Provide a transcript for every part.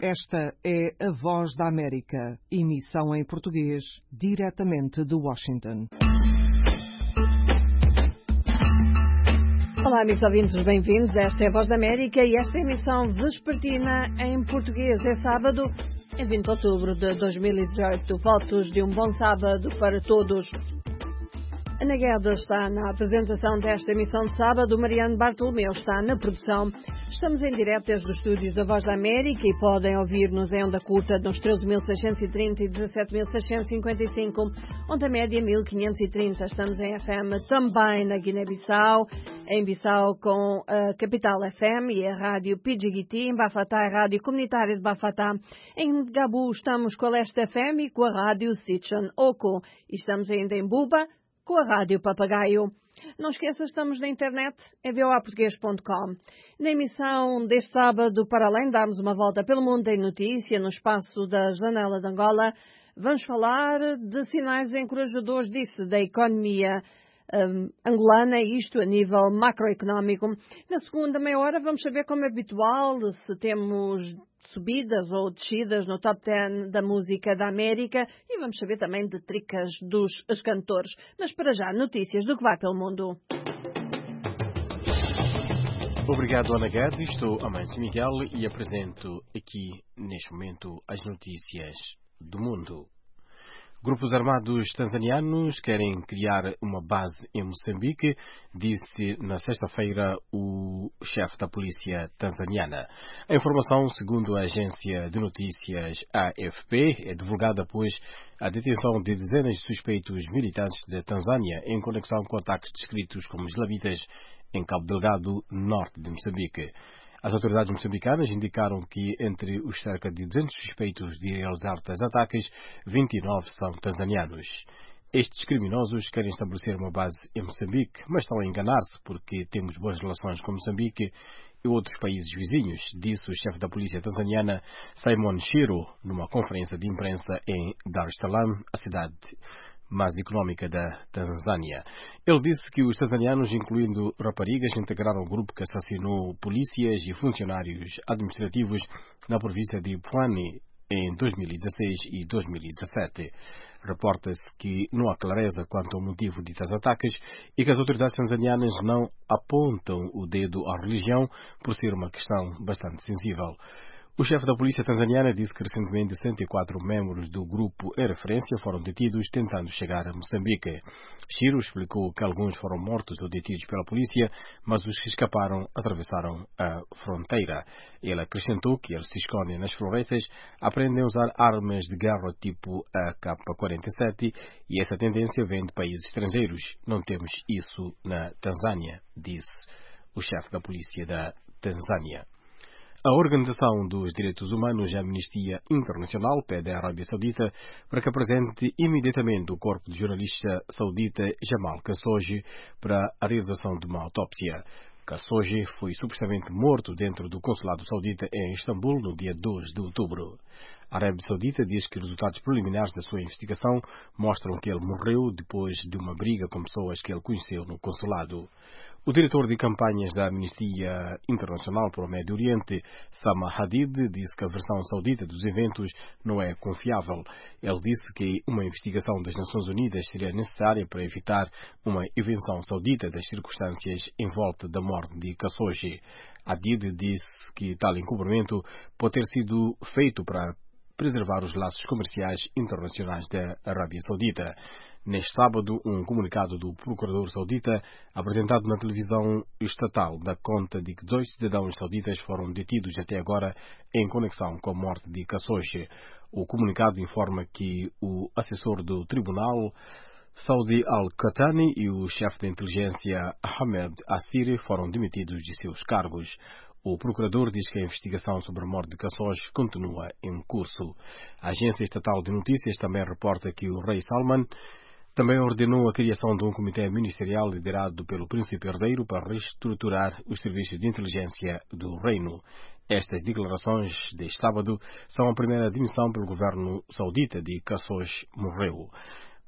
Esta é a Voz da América, emissão em português, diretamente de Washington. Olá, amigos ouvintes, bem-vindos. Esta é a Voz da América e esta é a emissão vespertina em português. É sábado, é 20 de outubro de 2018. Votos de um bom sábado para todos. Ana Guedes está na apresentação desta emissão de sábado, Mariano Bartolomeu está na produção. Estamos em direto desde os estúdios da Voz da América e podem ouvir-nos em onda curta nos 13.630 e 17.655, onde a média é 1.530. Estamos em FM também na Guiné-Bissau, em Bissau com a Capital FM e a Rádio Pidjigiti, em Bafatá, a Rádio Comunitária de Bafatá. Em Gabu estamos com a Leste FM e com a Rádio Sitchan Oco. E estamos ainda em Buba, com a Rádio Papagaio. Não esqueça, estamos na internet, em voaportugues.com. Na emissão deste sábado, para além de darmos uma volta pelo mundo em notícia, no espaço da Janela de Angola, vamos falar de sinais encorajadores disso, da economia angolana, isto a nível macroeconómico. Na segunda meia hora vamos saber, como é habitual, se temos subidas ou descidas no top 10 da música da América e vamos saber também de tricas dos cantores. Mas para já, notícias do que vai pelo mundo. Obrigado, Ana Guedes. Estou Amâncio Miguel e apresento aqui, neste momento, as notícias do mundo. Grupos armados tanzanianos querem criar uma base em Moçambique, disse na sexta-feira o chefe da polícia tanzaniana. A informação, segundo a agência de notícias AFP, é divulgada após a detenção de dezenas de suspeitos militantes da Tanzânia em conexão com ataques descritos como islamitas em Cabo Delgado, norte de Moçambique. As autoridades moçambicanas indicaram que entre os cerca de 200 suspeitos de realizar tais ataques, 29 são tanzanianos. Estes criminosos querem estabelecer uma base em Moçambique, mas estão a enganar-se porque temos boas relações com Moçambique e outros países vizinhos, disse o chefe da polícia tanzaniana Simon Shiro numa conferência de imprensa em Dar es Salaam, a cidade mais económica da Tanzânia. Ele disse que os tanzanianos, incluindo raparigas, integraram o grupo que assassinou polícias e funcionários administrativos na província de Pwani em 2016 e 2017. Reporta-se que não há clareza quanto ao motivo de tais ataques e que as autoridades tanzanianas não apontam o dedo à religião por ser uma questão bastante sensível. O chefe da polícia tanzaniana disse que recentemente 104 membros do grupo em referência foram detidos tentando chegar a Moçambique. Shiro explicou que alguns foram mortos ou detidos pela polícia, mas os que escaparam atravessaram a fronteira. Ele acrescentou que eles se escondem nas florestas, aprendem a usar armas de guerra tipo AK-47 e essa tendência vem de países estrangeiros. Não temos isso na Tanzânia, disse o chefe da polícia da Tanzânia. A Organização dos Direitos Humanos e a Amnistia Internacional pede à Arábia Saudita para que apresente imediatamente o corpo do jornalista saudita Jamal Khashoggi para a realização de uma autópsia. Khashoggi foi supostamente morto dentro do consulado saudita em Istambul no dia 2 de outubro. A Arábia Saudita diz que os resultados preliminares da sua investigação mostram que ele morreu depois de uma briga com pessoas que ele conheceu no consulado. O diretor de campanhas da Amnistia Internacional para o Médio Oriente, Sama Hadid, disse que a versão saudita dos eventos não é confiável. Ele disse que uma investigação das Nações Unidas seria necessária para evitar uma invenção saudita das circunstâncias em volta da morte de Khashoggi. Hadid disse que tal encobrimento pode ter sido feito para preservar os laços comerciais internacionais da Arábia Saudita. Neste sábado, um comunicado do procurador saudita, apresentado na televisão estatal, dá conta de que 2 cidadãos sauditas foram detidos até agora em conexão com a morte de Khashoggi. O comunicado informa que o assessor do tribunal, Saudi Al-Qahtani, e o chefe de inteligência, Ahmed Assiri, foram demitidos de seus cargos. O procurador diz que a investigação sobre a morte de Khashoggi continua em curso. A agência estatal de notícias também reporta que o rei Salman também ordenou a criação de um comitê ministerial liderado pelo príncipe herdeiro para reestruturar os serviços de inteligência do reino. Estas declarações deste sábado são a primeira admissão pelo governo saudita de que Khashoggi morreu.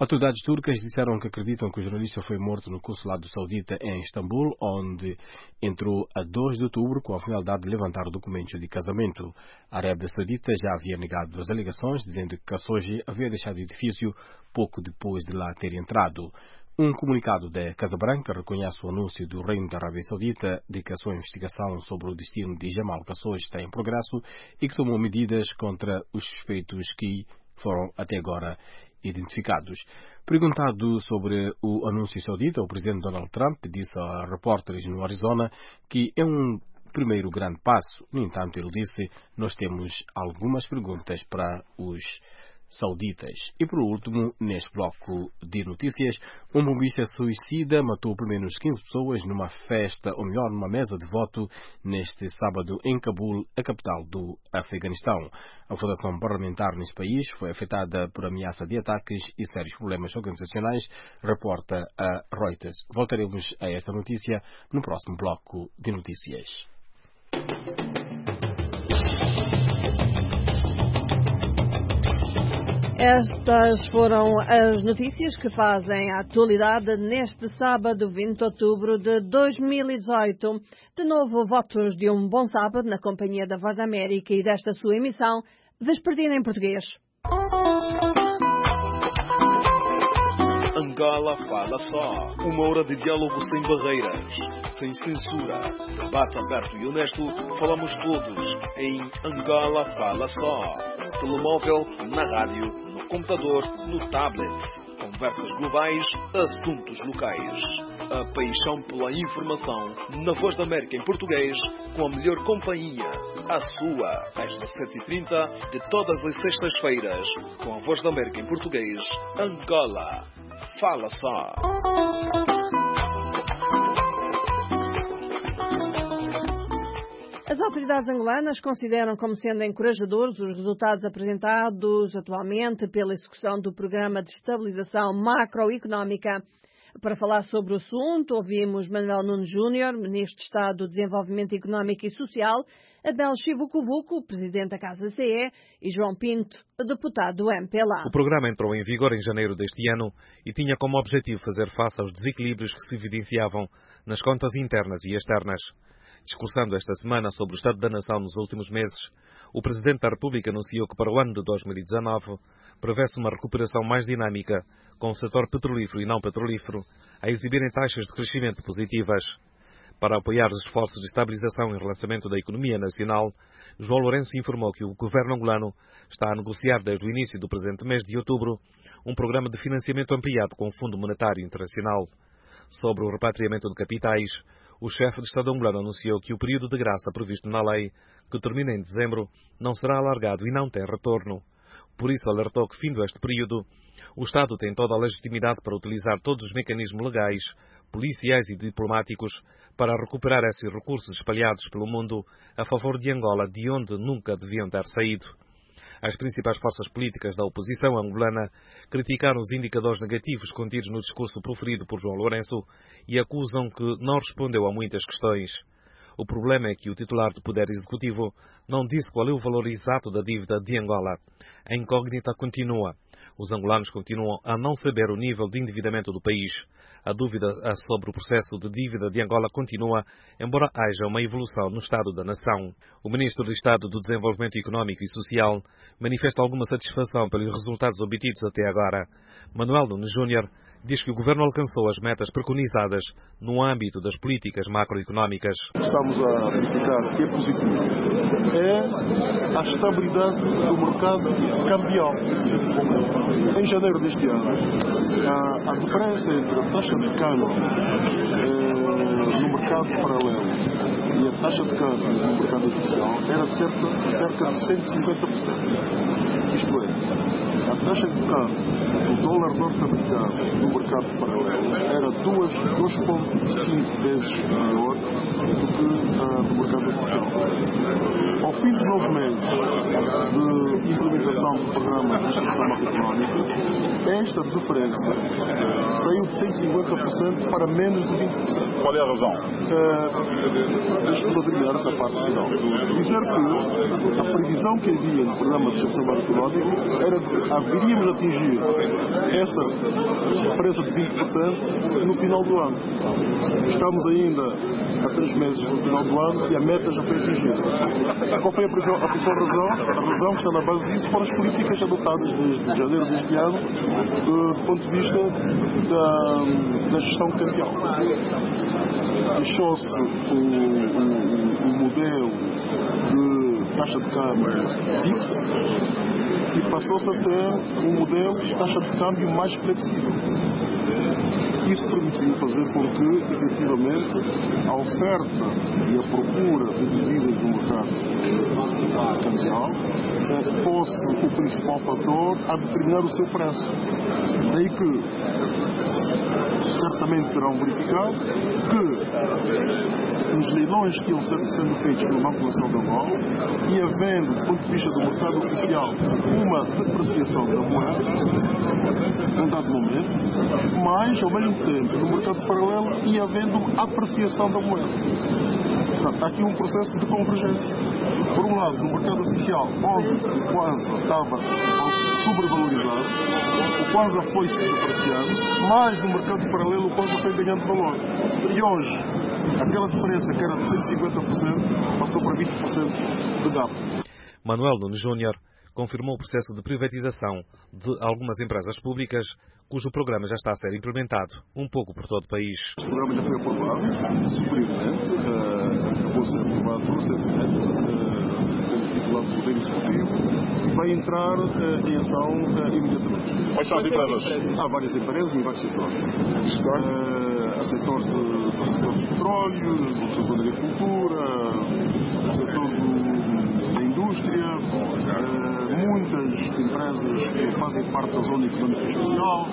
Autoridades turcas disseram que acreditam que o jornalista foi morto no consulado saudita em Istambul, onde entrou a 2 de outubro com a finalidade de levantar documentos de casamento. A Arábia Saudita já havia negado as alegações, dizendo que Khashoggi havia deixado o edifício pouco depois de lá ter entrado. Um comunicado da Casa Branca reconhece o anúncio do Reino da Arábia Saudita de que a sua investigação sobre o destino de Jamal Khashoggi está em progresso e que tomou medidas contra os suspeitos que foram até agora identificados. Perguntado sobre o anúncio saudita, o presidente Donald Trump disse a repórteres no Arizona que é um primeiro grande passo. No entanto, ele disse: nós temos algumas perguntas para os sauditas. E por último, neste bloco de notícias, um bombista suicida matou pelo menos 15 pessoas numa festa, ou melhor, numa mesa de voto, neste sábado em Cabul, a capital do Afeganistão. A votação parlamentar nesse país foi afetada por ameaça de ataques e sérios problemas organizacionais, reporta a Reuters. Voltaremos a esta notícia no próximo bloco de notícias. Estas foram as notícias que fazem a atualidade neste sábado, 20 de outubro de 2018. De novo, votos de um bom sábado na companhia da Voz da América e desta sua emissão Vespertina em Português. Angola Fala Só. Uma hora de diálogo sem barreiras, sem censura. Debate aberto e honesto. Falamos todos em Angola Fala Só. Telemóvel, na rádio, no computador, no tablet. Conversas globais, assuntos locais. A paixão pela informação na Voz da América em português, com a melhor companhia. A sua, às 17h30 de todas as sextas-feiras, com a Voz da América em português. Angola Fala Só. As autoridades angolanas consideram como sendo encorajadores os resultados apresentados atualmente pela execução do Programa de Estabilização Macroeconómica. Para falar sobre o assunto, ouvimos Manuel Nunes Júnior, Ministro de Estado do Desenvolvimento Económico e Social, Abel Chivucovuco, Presidente da Casa CE, e João Pinto, deputado do MPLA. O programa entrou em vigor em janeiro deste ano e tinha como objetivo fazer face aos desequilíbrios que se evidenciavam nas contas internas e externas. Discursando esta semana sobre o estado da nação nos últimos meses, o Presidente da República anunciou que para o ano de 2019 prevê-se uma recuperação mais dinâmica, com o setor petrolífero e não petrolífero a exibirem taxas de crescimento positivas. Para apoiar os esforços de estabilização e relançamento da economia nacional, João Lourenço informou que o governo angolano está a negociar desde o início do presente mês de outubro um programa de financiamento ampliado com o Fundo Monetário Internacional. Sobre o repatriamento de capitais, o chefe de Estado angolano anunciou que o período de graça previsto na lei, que termina em dezembro, não será alargado e não tem retorno. Por isso, alertou que, findo este período, o Estado tem toda a legitimidade para utilizar todos os mecanismos legais, policiais e diplomáticos para recuperar esses recursos espalhados pelo mundo a favor de Angola, de onde nunca deviam ter saído. As principais forças políticas da oposição angolana criticaram os indicadores negativos contidos no discurso proferido por João Lourenço e acusam que não respondeu a muitas questões. O problema é que o titular do Poder Executivo não disse qual é o valor exato da dívida de Angola. A incógnita continua. Os angolanos continuam a não saber o nível de endividamento do país. A dúvida sobre o processo de dívida de Angola continua, embora haja uma evolução no estado da nação. O Ministro de Estado do Desenvolvimento Económico e Social manifesta alguma satisfação pelos resultados obtidos até agora. Manuel Nunes Júnior diz que o Governo alcançou as metas preconizadas no âmbito das políticas macroeconómicas. Estamos a verificar que é positivo. É a estabilidade do mercado cambial. Em janeiro deste ano, a diferença entre a taxa de câmbio no mercado paralelo e a taxa de câmbio no mercado oficial era de cerca de 150%. Isto é, a taxa de câmbio do dólar norte-americano no mercado paralelo era 2,5 vezes maior do que do mercado oficial. Ao fim de 9 meses de implementação do programa de inscrição macroeconómica, esta diferença saiu de 150% para menos de 20%. Qual é a razão? Deixa-me terminar essa parte final. Dizer que a previsão que havia no programa de inscrição macroeconómica era de que haveríamos atingir essa diferença de 20% no final do ano. Estamos ainda a 3 meses no final do ano e a meta já foi atingida. Qual foi a principal razão? A razão que está na base disso foram as políticas adotadas desde janeiro deste ano do ponto de vista da gestão cambial. Deixou-se o modelo de taxa de câmbio fixa e passou-se a ter um modelo de taxa de câmbio mais flexível. Isso permitiu fazer com que, efetivamente, a oferta e a procura de divisas no mercado cambial fosse o principal fator a determinar o seu preço. Daí que certamente terão verificado que nos leilões que iam sendo feitos pelo Banco Nacional de Angola e havendo, do ponto de vista do mercado oficial, uma depreciação da moeda num dado momento, mas ao mesmo tempo no mercado paralelo ia havendo apreciação da moeda. Portanto, há aqui um processo de convergência. Por um lado, no mercado oficial, onde o Kwanza estava sobrevalorizado, o Kwanza foi se depreciando, mas no mercado paralelo o Kwanza foi ganhando valor. E hoje, aquela diferença que era de 150% passou para 20% de gap. Manuel Nunes Júnior confirmou o processo de privatização de algumas empresas públicas, cujo programa já está a ser implementado um pouco por todo o país. Este programa já foi aprovado, superiormente, acabou de ser aprovado recentemente, pelo titular do Poder Executivo, e vai entrar em ação imediatamente. Quais são as empresas? Há várias empresas em vários setores. Há setores do setor do petróleo, do setor da agricultura, do setor da indústria, muitas empresas que fazem parte da zona económica especial,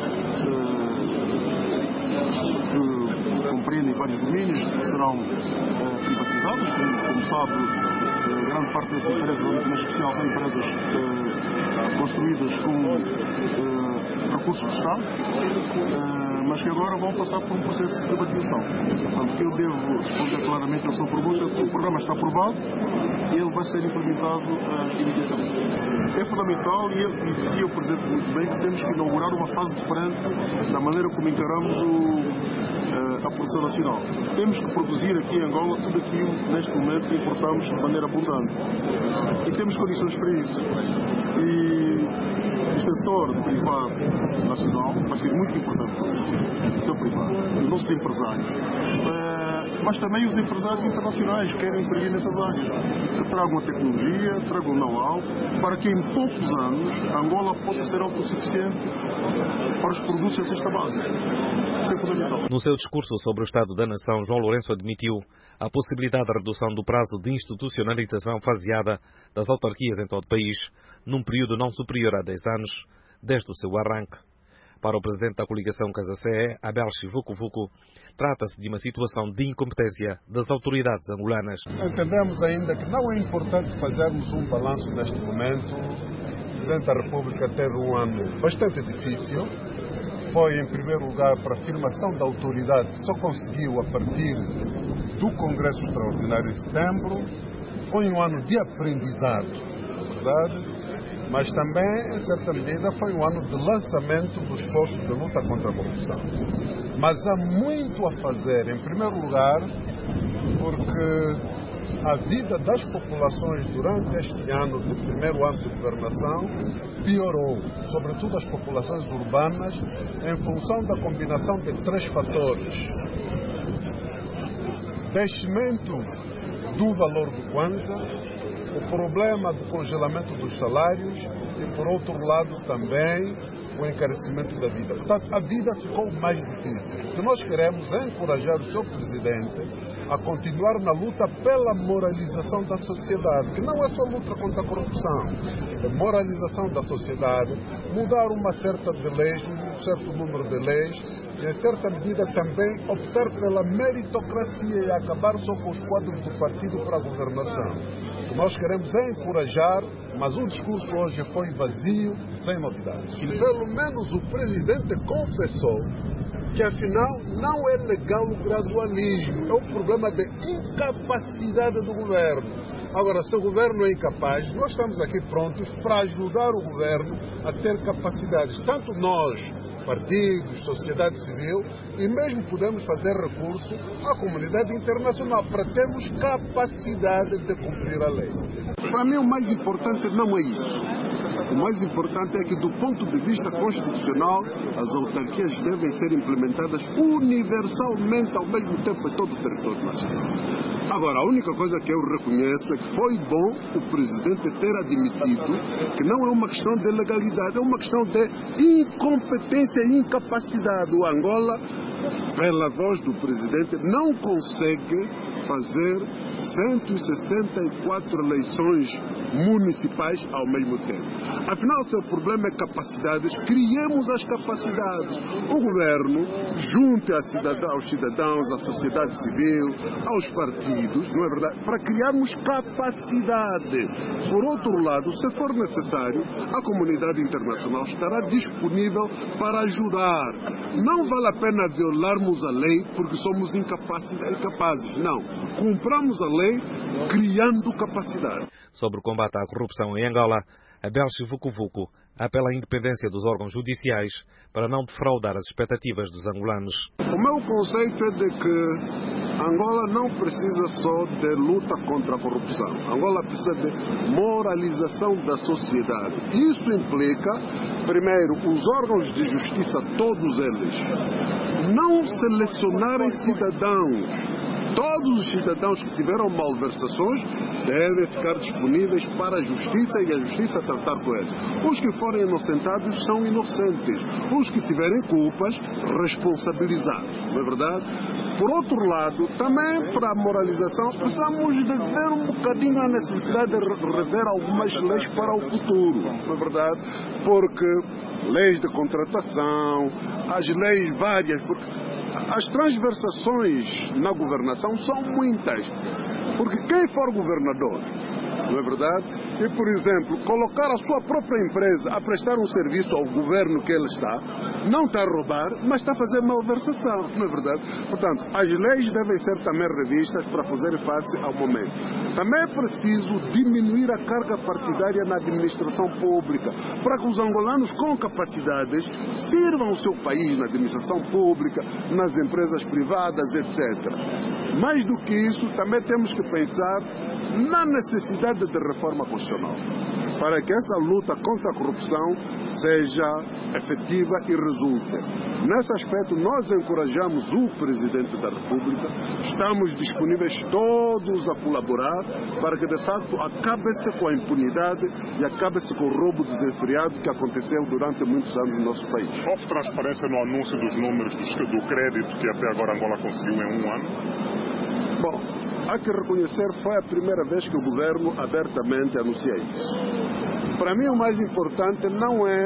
que compreendem vários domínios que serão privatizados. Como sabe, grande parte dessas empresas da zona económica especial são empresas construídas com recursos do Estado, mas que agora vão passar por um processo de privatização. Portanto, que eu devo responder claramente à sua pergunta, o programa está aprovado e ele vai ser implementado imediatamente. É fundamental, e dizia o Presidente muito bem, que temos que inaugurar uma fase diferente da maneira como encaramos a produção nacional. Temos que produzir aqui em Angola tudo aquilo que neste momento importamos de maneira abundante. E temos condições para isso. E o setor privado nacional vai ser muito importante para isso. O setor privado, o nosso empresário. Mas também os empresários internacionais querem intervir nessas áreas, que tragam a tecnologia, tragam o know-how, para que em poucos anos Angola possa ser autossuficiente para os produtos da cesta básica. Isso é fundamental. No seu discurso sobre o Estado da Nação, João Lourenço admitiu a possibilidade da redução do prazo de institucionalização faseada das autarquias em todo o país, num período não superior a 10 anos, desde o seu arranque. Para o presidente da coligação Casa-CE, Abel Chivuco-Vuco, trata-se de uma situação de incompetência das autoridades angolanas. Entendemos ainda que não é importante fazermos um balanço neste momento. O Presidente da República teve um ano bastante difícil. Foi, em primeiro lugar, para a afirmação da autoridade que só conseguiu a partir do Congresso Extraordinário de setembro. Foi um ano de aprendizado, na verdade. Mas também, em certa medida, foi um ano de lançamento do esforço de luta contra a corrupção. Mas há muito a fazer, em primeiro lugar, porque a vida das populações durante este ano, de primeiro ano de governação, piorou, sobretudo as populações urbanas, em função da combinação de 3 fatores. Descimento do valor do Kwanza, o problema do congelamento dos salários e, por outro lado, também o encarecimento da vida. Portanto, a vida ficou mais difícil. O que nós queremos é encorajar o Sr. Presidente a continuar na luta pela moralização da sociedade, que não é só luta contra a corrupção, é moralização da sociedade, mudar uma certa de leis, um certo número de leis, e, em certa medida, também optar pela meritocracia e acabar só com os quadros do partido para a governação. O que nós queremos é encorajar, mas o discurso hoje foi vazio e sem novidades. E pelo menos o presidente confessou que afinal não é legal o gradualismo, é um problema de incapacidade do governo. Agora, se o governo é incapaz, nós estamos aqui prontos para ajudar o governo a ter capacidades, tanto nós, partidos, sociedade civil, e mesmo podemos fazer recurso à comunidade internacional para termos capacidade de cumprir a lei. Para mim, o mais importante não é isso. O mais importante é que, do ponto de vista constitucional, as autarquias devem ser implementadas universalmente ao mesmo tempo em todo o território nacional. Agora, a única coisa que eu reconheço é que foi bom o presidente ter admitido que não é uma questão de legalidade, é uma questão de incompetência e incapacidade. O Angola, pela voz do presidente, não consegue fazer 164 eleições municipais ao mesmo tempo. Afinal, se o problema é capacidades, criemos as capacidades. O governo junte aos cidadãos, à sociedade civil, aos partidos, não é verdade? Para criarmos capacidade. Por outro lado, se for necessário, a comunidade internacional estará disponível para ajudar. Não vale a pena violarmos a lei porque somos incapazes. Não. Cumpramos a lei criando capacidade. Sobre o combate à corrupção em Angola, Abel Chivucovuco apela à independência dos órgãos judiciais para não defraudar as expectativas dos angolanos. O meu conceito é de que Angola não precisa só de luta contra a corrupção. Angola precisa de moralização da sociedade. Isso implica, primeiro, os órgãos de justiça, todos eles, não selecionarem cidadãos. Todos os cidadãos que tiveram malversações devem ficar disponíveis para a justiça e a justiça tratar com eles. Os que forem inocentados são inocentes. Os que tiverem culpas, responsabilizados. Não é verdade? Por outro lado, também para a moralização, precisamos de ver um bocadinho a necessidade de rever algumas leis para o futuro. Não é verdade? Porque leis de contratação, as leis várias, porque as transversações na governação são muitas, porque quem for governador, não é verdade? E, por exemplo, colocar a sua própria empresa a prestar um serviço ao governo que ele está, não está a roubar, mas está a fazer malversação, não é verdade? Portanto, as leis devem ser também revistas para fazer face ao momento. Também é preciso diminuir a carga partidária na administração pública, para que os angolanos com capacidades sirvam o seu país na administração pública, nas empresas privadas, etc. Mais do que isso, também temos que pensar na necessidade de reforma constitucional, para que essa luta contra a corrupção seja efetiva e resulte. Nesse aspecto, nós encorajamos o Presidente da República, estamos disponíveis todos a colaborar para que, de facto, acabe-se com a impunidade e acabe-se com o roubo desenfreado que aconteceu durante muitos anos no nosso país. Houve transparência no anúncio dos números do crédito que até agora Angola conseguiu em um ano? Bom, há que reconhecer, foi a primeira vez que o governo abertamente anuncia isso. Para mim, o mais importante não é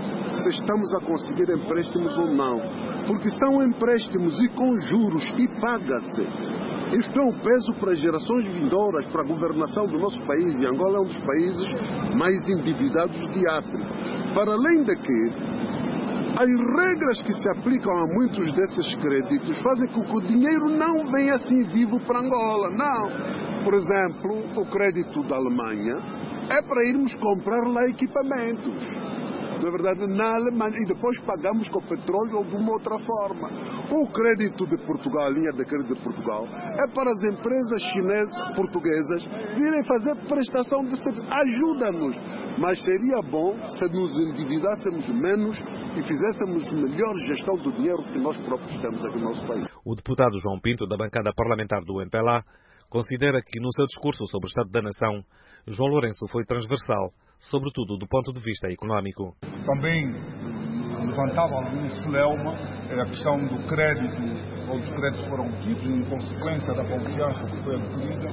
se estamos a conseguir empréstimos ou não, porque são empréstimos e com juros e paga-se. Isto é um peso para as gerações vindouras, para a governação do nosso país, e Angola é um dos países mais endividados de África. Para além de que as regras que se aplicam a muitos desses créditos fazem com que o dinheiro não venha assim vivo para Angola. Não. Por exemplo, o crédito da Alemanha é para irmos comprar lá equipamentos. Na verdade, na Alemanha, e depois pagamos com petróleo ou de uma outra forma. O crédito de Portugal, a linha de crédito de Portugal, é para as empresas chinesas, portuguesas, virem fazer prestação de serviço. Ajuda-nos. Mas seria bom se nos endividássemos menos e fizéssemos melhor gestão do dinheiro que nós próprios temos aqui no nosso país. O deputado João Pinto, da bancada parlamentar do MPLA, considera que no seu discurso sobre o Estado da Nação, João Lourenço foi transversal, sobretudo do ponto de vista económico. Também levantava algum celeuma a questão do crédito, ou os créditos foram obtidos em consequência da confiança que foi adquirida.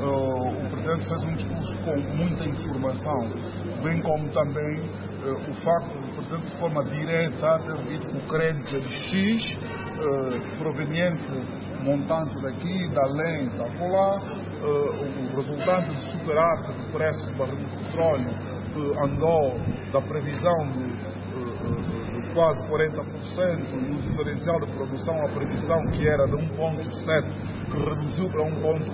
O Presidente fez um discurso com muita informação, bem como também o facto de Presidente, de forma direta, ter dito que o crédito é de X, proveniente montante daqui, da além, da acolá, o resultante de superávit do preço do barril de petróleo andou da previsão de quase 40% e o diferencial de produção à previsão, que era de 1,7, que reduziu para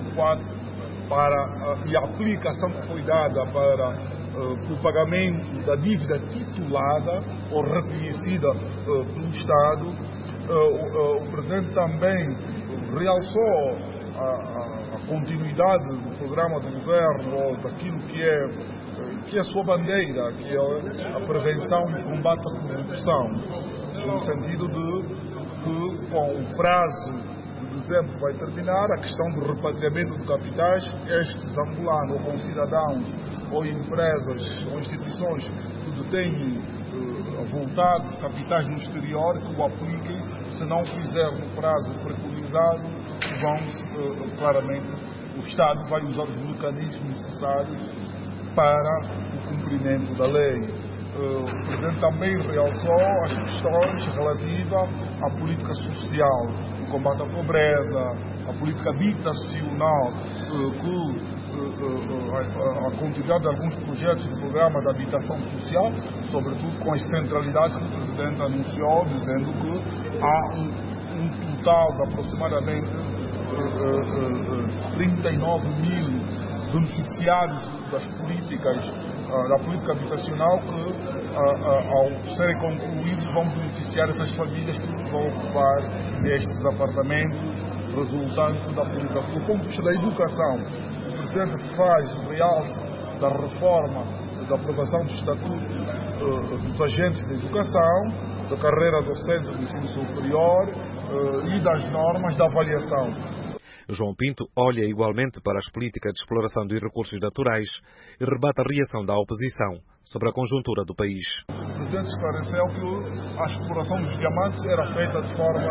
1,4, e a aplicação que foi dada para o pagamento da dívida titulada ou reconhecida pelo Estado. O Presidente também realçou a continuidade do programa do Governo ou daquilo que é a sua bandeira, que é a prevenção e combate à corrupção, no sentido de que com o prazo de dezembro vai terminar, a questão do repatriamento de capitais, estes angolanos ou com cidadãos ou empresas ou instituições que detêm voltado capitais no exterior, que o apliquem, se não fizer no prazo preconizado, claramente o Estado vai usar os mecanismos necessários para o cumprimento da lei. O Presidente também realçou as questões relativas à política social, o combate à pobreza, a política habitacional, a continuidade de alguns projetos do programa de habitação social, sobretudo com as centralidades que o Presidente anunciou, dizendo que há um total de aproximadamente 39 mil beneficiários das políticas, da política habitacional, que ao serem concluídos vão beneficiar essas famílias que vão ocupar estes apartamentos resultantes da política. Do ponto de vista da educação, o Presidente faz realce da reforma, da aprovação do Estatuto dos Agentes de Educação, da carreira docente do ensino superior e das normas da avaliação. João Pinto olha igualmente para as políticas de exploração dos recursos naturais e rebate a reação da oposição sobre a conjuntura do país. O Presidente esclareceu que a exploração dos diamantes era feita de forma,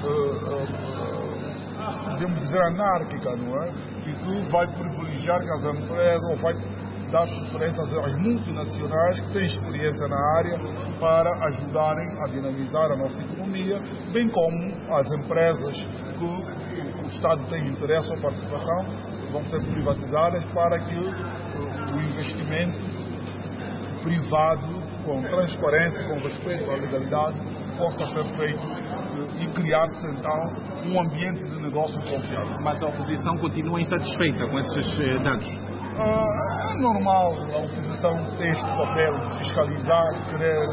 podemos dizer, anárquica, não é? E que vai privilegiar que as empresas, ou vai dar preferência às multinacionais que têm experiência na área para ajudarem a dinamizar a nossa economia, bem como as empresas que o Estado tem interesse ou participação, vão ser privatizadas para que o investimento privado, com transparência, com respeito à legalidade, possa ser feito e criar-se então um ambiente de negócio de confiança. Mas a oposição continua insatisfeita com esses dados? É normal a oposição ter este papel de fiscalizar, querer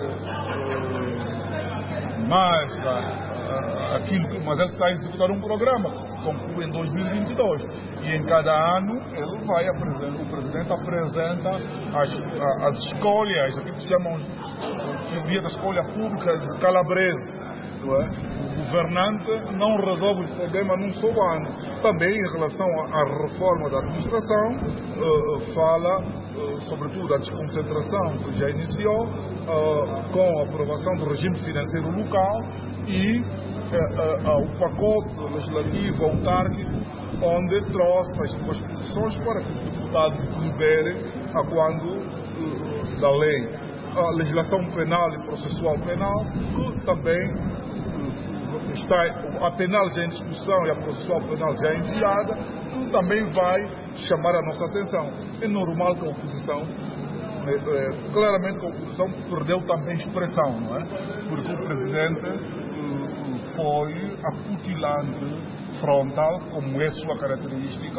mais mas ele está a executar um programa que se conclui em 2022 e em cada ano o Presidente apresenta as escolhas, aquilo que se chamam teoria da escolha pública de Calabrese, não é? O governante não resolve o problema num só ano. Também em relação à reforma da administração, fala sobretudo da desconcentração que já iniciou, com a aprovação do regime financeiro local e o pacote legislativo autárquico, onde trouxe as duas posições para que os deputados deliberem a quando da lei. A legislação penal e processual penal, que também está, a penal já em discussão e a processual penal já enviada, que também vai chamar a nossa atenção. É normal que a oposição, claramente que a oposição perdeu também expressão, não é? Porque o Presidente foi acutilante, frontal, como é sua característica,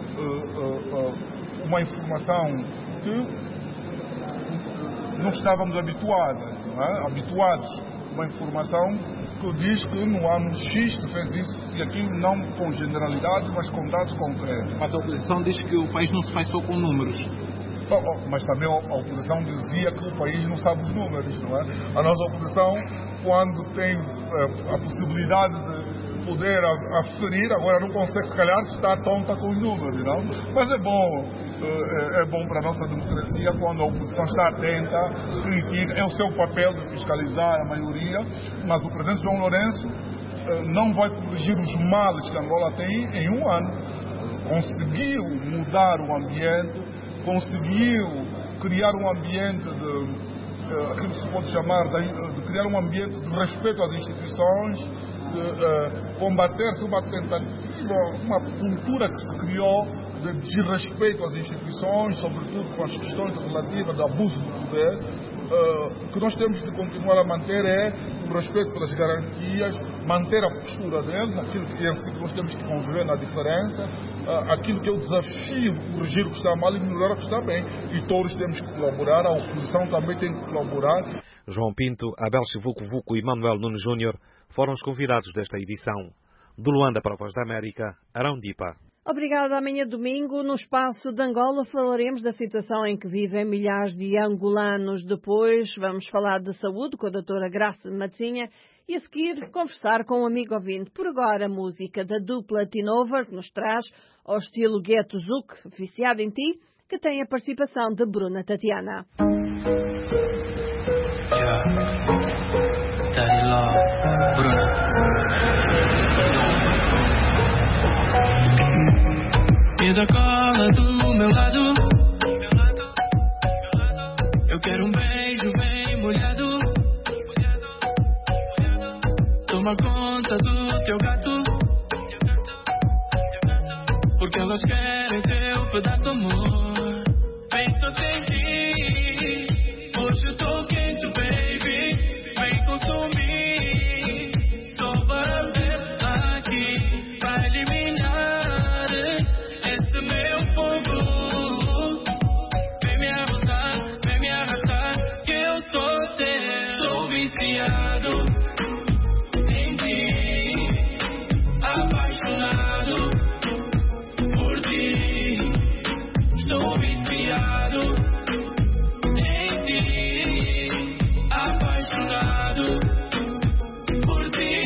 uma informação que não estávamos habituados, uma informação que diz que no ano X se fez isso e aquilo, não com generalidades, mas com dados concretos. Mas a oposição diz que o país não se faz só com números. Mas também a oposição dizia que o país não sabe os números, não é? A nossa oposição, quando tem a possibilidade de poder aferir, agora não consegue, se calhar, estar tonta com os números, não? Mas é bom para a nossa democracia quando a oposição está atenta, critica, é o seu papel de fiscalizar a maioria, mas o Presidente João Lourenço não vai corrigir os males que Angola tem em um ano. Conseguiu mudar o ambiente, conseguiu criar um ambiente aquilo que se pode chamar de criar um ambiente de respeito às instituições, de combater uma tentativa, uma cultura que se criou de desrespeito às instituições, sobretudo com as questões relativas ao abuso do poder. O que nós temos de continuar a manter é o respeito pelas garantias, manter a postura deles, aquilo que é assim que nós temos que conviver na diferença, aquilo que é o desafio de corrigir o que está mal e melhorar o que está bem. E todos temos que colaborar, a oposição também tem que colaborar. João Pinto, Abel Chivuco e Manuel Nunes Júnior foram os convidados desta edição. De Luanda para a Voz da América, Arão Dipa. Obrigada. Amanhã domingo, no Espaço de Angola, falaremos da situação em que vivem milhares de angolanos. Depois vamos falar de saúde com a doutora Graça Matinha e a seguir conversar com um amigo ouvinte. Por agora, a música da dupla Tinover, que nos traz ao estilo Gueto Zouk, Viciado em Ti, que tem a participação de Bruna Tatiana. E da cola do meu lado, eu quero um beijo bem molhado. Toma conta do teu gato, porque elas querem teu pedaço de amor. Vem só sentir, hoje eu tô quente, baby. Vem consumir, só para ver aqui, pra eliminar esse meu fogo. Vem me arrastar, que eu sou teu. Sou viciado em ti, apaixonado por ti. Estou viciado em ti, apaixonado por ti.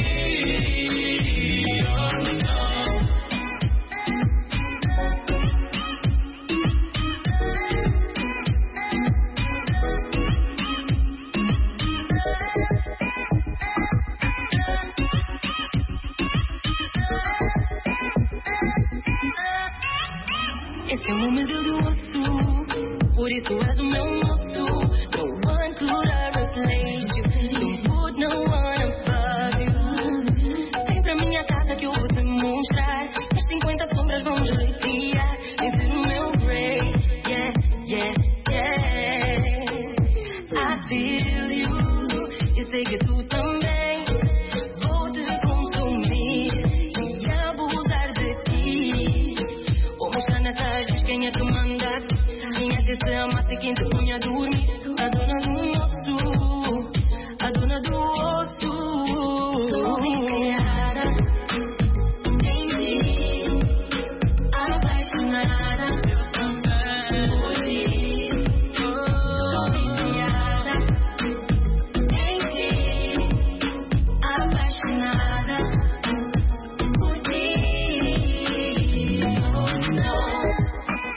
Esse é o momento do osso, por isso és o meu moço. No one could I replace you, don't put no one above you. Vem pra minha casa que eu vou te mostrar, as 50 sombras vão desligar. Vem ser o meu break, yeah, yeah, yeah. I feel you, eu sei que tu também. Vou te consumir e abusar de ti. Vou mostrar nessas dias quem é que manda, quem é que se amasse, quem te punha a dormir. A dona do osso, a dona do osso. Sou viciada em ti, apaixonada por ti. Sou viciada em ti, apaixonada por ti. Oh, não.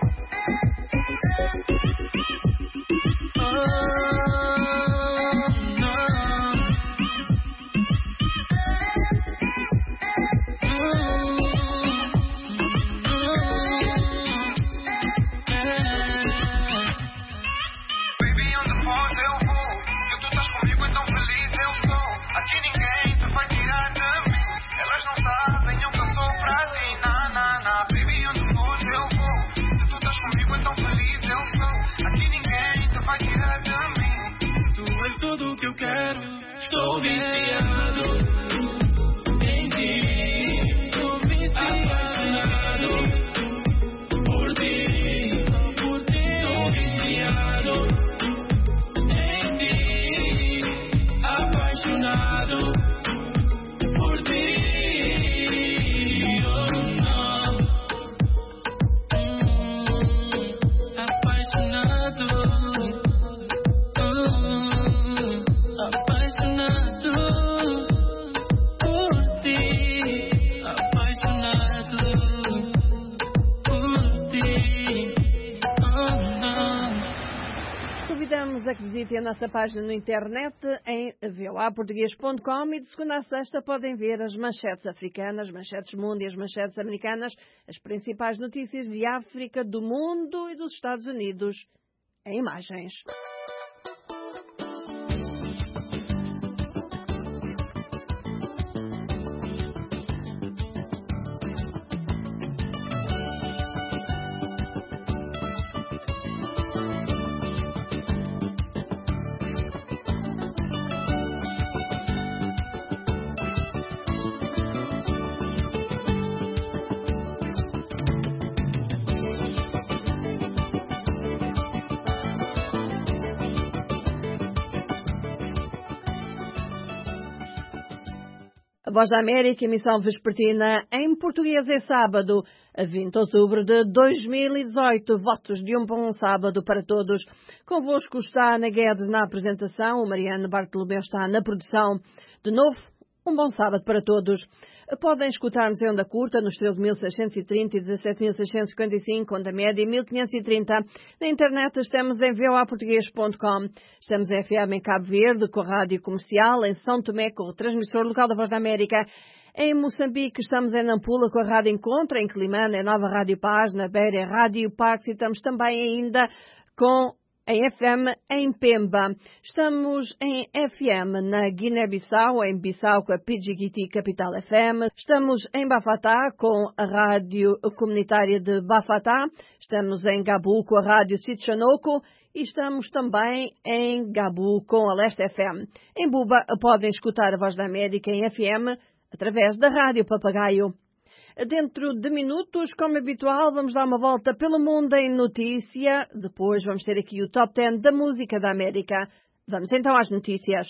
Tudo que eu quero, estou viciado em ti, estou viciado por ti, estou viciado em ti, apaixonado por ti. Oh, não. Apaixonado. Convidamos a que visitem a nossa página na internet em voaportugues.com e de segunda a sexta podem ver as manchetes africanas, manchetes mundo e as manchetes americanas, as principais notícias de África, do mundo e dos Estados Unidos em imagens. Voz da América, emissão vespertina em português é sábado, a 20 de outubro de 2018. Votos de um bom sábado para todos. Convosco está Ana Guedes na apresentação, o Mariano Bartolomeu está na produção. De novo, um bom sábado para todos. Podem escutar-nos em onda curta nos 13.630 e 17.655, onda média 1.530. Na internet estamos em voaportuguês.com. Estamos em FM em Cabo Verde, com a Rádio Comercial, em São Tomé, com o transmissor local da Voz da América. Em Moçambique estamos em Nampula com a Rádio Encontro, em Climane, a Nova Rádio Paz, na Beira, a Rádio Pax, e estamos também ainda com em FM em Pemba. Estamos em FM na Guiné-Bissau, em Bissau com a Pidjigiti Capital FM. Estamos em Bafatá com a Rádio Comunitária de Bafatá. Estamos em Gabu com a Rádio Sitchanoko. E estamos também em Gabu com a Leste FM. Em Buba podem escutar a Voz da América em FM através da Rádio Papagaio. Dentro de minutos, como habitual, vamos dar uma volta pelo mundo em notícia. Depois vamos ter aqui o Top 10 da música da América. Vamos então às notícias.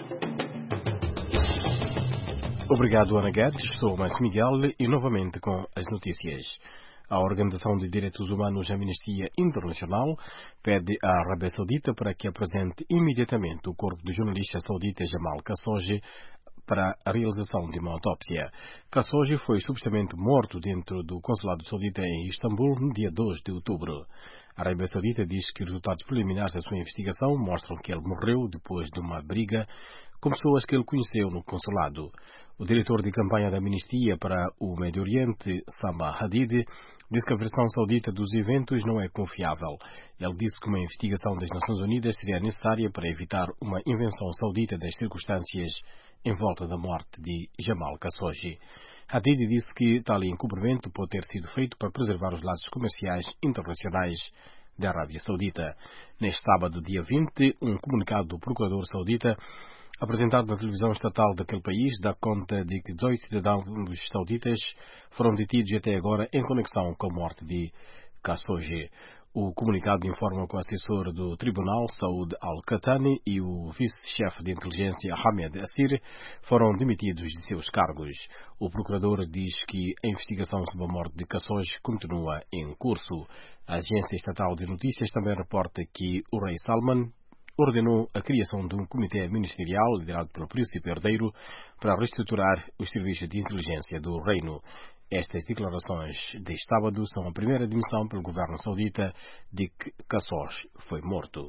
Obrigado, Ana Guedes. Sou o Márcio Miguel e novamente com as notícias. A Organização de Direitos Humanos Amnistia Internacional pede à Arábia Saudita para que apresente imediatamente o corpo do jornalista saudita Jamal Khashoggi para a realização de uma autópsia. Khashoggi foi supostamente morto dentro do consulado saudita em Istambul no dia 2 de outubro. A Arábia Saudita diz que os resultados preliminares da sua investigação mostram que ele morreu depois de uma briga com pessoas que ele conheceu no consulado. O diretor de campanha da Amnistia para o Médio Oriente, Saba Hadid, disse que a versão saudita dos eventos não é confiável. Ele disse que uma investigação das Nações Unidas seria necessária para evitar uma invenção saudita das circunstâncias em volta da morte de Jamal Khashoggi. Hadid disse que tal encobrimento pode ter sido feito para preservar os laços comerciais internacionais da Arábia Saudita. Neste sábado, dia 20, um comunicado do procurador saudita apresentado na televisão estatal daquele país dá conta de que 18 cidadãos sauditas foram detidos até agora em conexão com a morte de Khashoggi. O comunicado informa que o assessor do tribunal, Saud Al-Qahtani, e o vice-chefe de inteligência, Hamed Assir, foram demitidos de seus cargos. O procurador diz que a investigação sobre a morte de Khashoggi continua em curso. A agência estatal de notícias também reporta que o rei Salman ordenou a criação de um comitê ministerial liderado pelo príncipe herdeiro para reestruturar os serviços de inteligência do reino. Estas declarações deste sábado são a primeira admissão pelo governo saudita de que Khashoggi foi morto.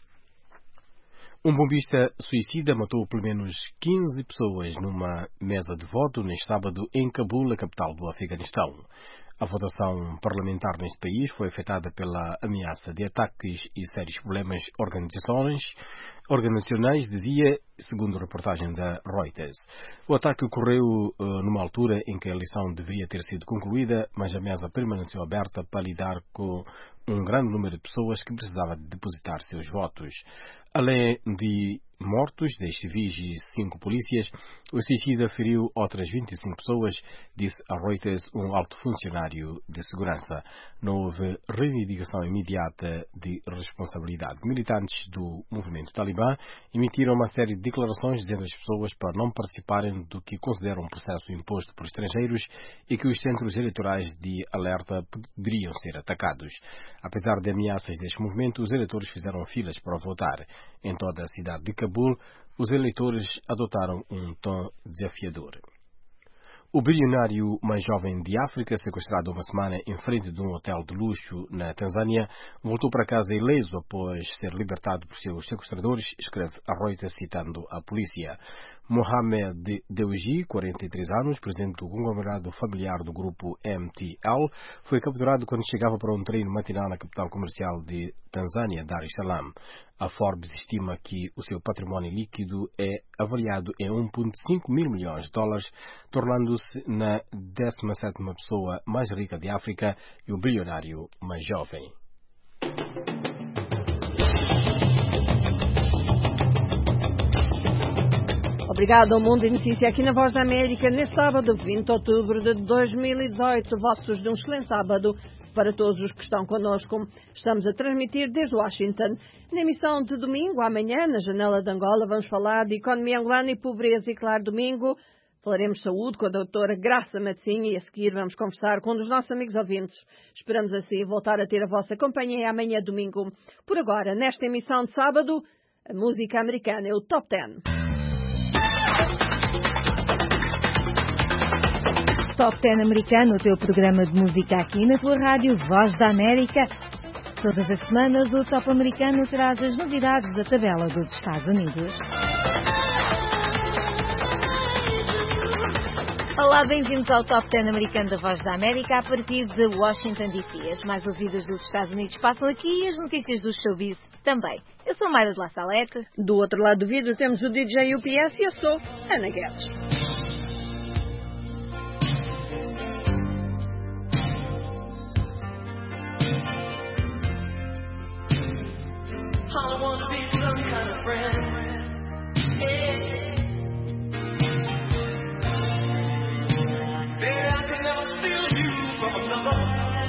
Um bombista suicida matou pelo menos 15 pessoas numa mesa de voto neste sábado em Cabul, a capital do Afeganistão. A votação parlamentar neste país foi afetada pela ameaça de ataques e sérios problemas organizacionais, dizia, segundo a reportagem da Reuters. O ataque ocorreu numa altura em que a eleição deveria ter sido concluída, mas a mesa permaneceu aberta para lidar com um grande número de pessoas que precisava de depositar seus votos. Além de mortos, 10 civis e 5 polícias, o suicida feriu outras 25 pessoas, disse a Reuters um alto funcionário de segurança. Não houve reivindicação imediata de responsabilidade. Militantes do movimento Talibã emitiram uma série de declarações dizendo às pessoas para não participarem do que consideram um processo imposto por estrangeiros e que os centros eleitorais de alerta poderiam ser atacados. Apesar de ameaças deste movimento, os eleitores fizeram filas para votar. Em toda a cidade de Cabul, os eleitores adotaram um tom desafiador. O bilionário mais jovem de África, sequestrado uma semana em frente de um hotel de luxo na Tanzânia, voltou para casa ileso após ser libertado por seus sequestradores, escreve a Reuters citando a polícia. Mohamed Dewji, 43 anos, presidente do conglomerado familiar do grupo MTL, foi capturado quando chegava para um treino matinal na capital comercial de Tanzânia, Dar es Salaam. A Forbes estima que o seu património líquido é avaliado em 1,5 mil milhões de dólares, tornando-se na 17ª pessoa mais rica de África e o bilionário mais jovem. Obrigado ao Mundo de Notícia aqui na Voz da América, neste sábado, 20 de outubro de 2018. Votos de um excelente sábado para todos os que estão connosco. Estamos a transmitir desde Washington. Na emissão de domingo, amanhã, na Janela de Angola, vamos falar de economia angolana e pobreza. E claro, domingo, Falaremos saúde com a doutora Graça Matosinho e a seguir vamos conversar com um dos nossos amigos ouvintes. Esperamos assim voltar a ter a vossa companhia amanhã domingo. Por agora, nesta emissão de sábado, a música americana é o Top 10. Top 10 americano, o teu programa de música aqui na tua rádio Voz da América. Todas as semanas o Top americano traz as novidades da tabela dos Estados Unidos. Olá, bem-vindos ao Top 10 americano da Voz da América a partir de Washington DC. As mais ouvidas dos Estados Unidos passam aqui e as notícias do showbiz também. Eu sou Mayra de La Salete. Do outro lado do vidro temos o DJ UPS e eu sou Ana Guedes. I wanna be some kind of friend. Yeah. Baby, I can never steal you from another.